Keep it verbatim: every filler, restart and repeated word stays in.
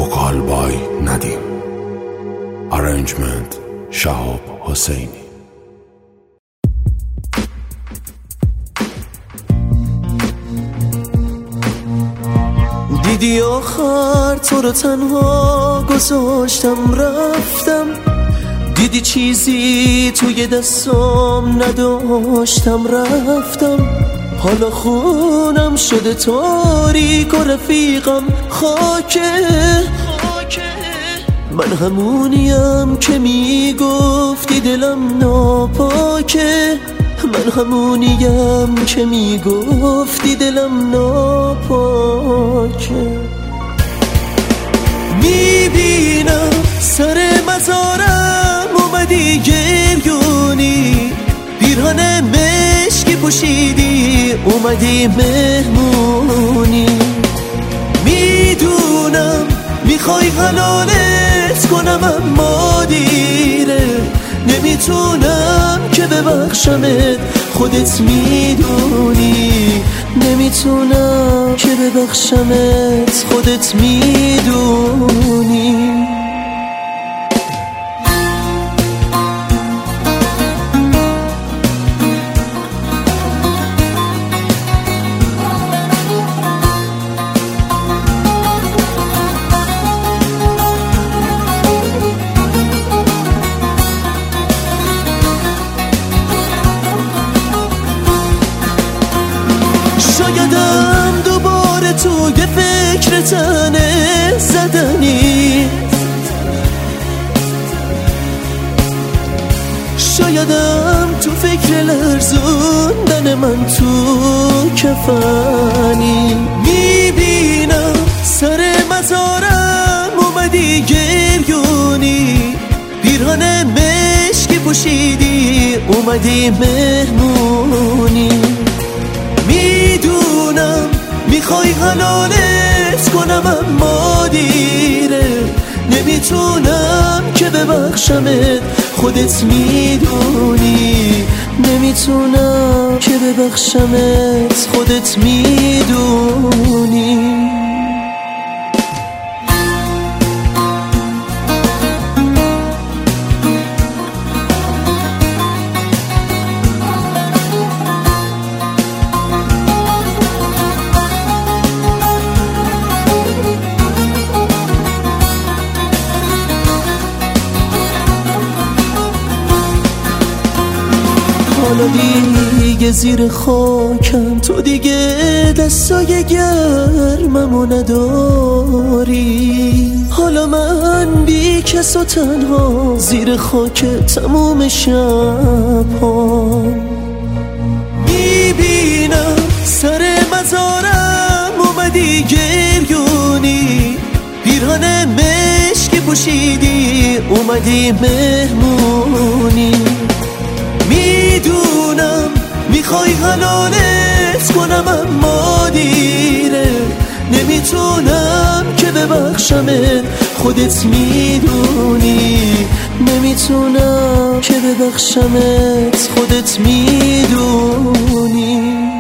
وکال بای ندیم. ارنجمنت شهاب حسینی. دیدی آخر تو رو تنها گذاشتم رفتم، دیدی چیزی توی دستم نداشتم رفتم، حالا خونم شده تاریک و رفیقم خاکه. من همونیم که میگفتی دلم ناپاکه، من همونیم که میگفتی دلم ناپاکه. میبینم سر مزارم اومدی گریونی، پیرهن مشکی پوشیدی اومدی مهمونی. میدونم میخوای حلالت کنم اما دیره، نمیتونم که ببخشمت خودت میدونی، نمیتونم که ببخشمت خودت میدونی. شایدم دوباره توی فکر تنه زدنی، شایدم تو فکر لرزوندن من تو کفنی. میبینم سر مزارم اومدی گریونی، پیرهن مشکی پوشیدی اومدی مهمونی. میدونم میخوای حلالت کنم اما دیره، نمیتونم که ببخشمت خودت میدونی، نمیتونم که ببخشمت خودت میدونی. حالا دیگه زیر خاکم، تو دیگه دستای گرممو نداری، حالا من بی کس و تنها زیر خاک تموم شب‌هام. میبینم سر مزارم اومدی گریونی، پیرهن مشکی پوشیدی اومدی مهمونی. میدونم میخوای حلالت کنم اما دیره، نمیتونم که ببخشمت خودت میدونی، نمیتونم که ببخشمت خودت میدونی.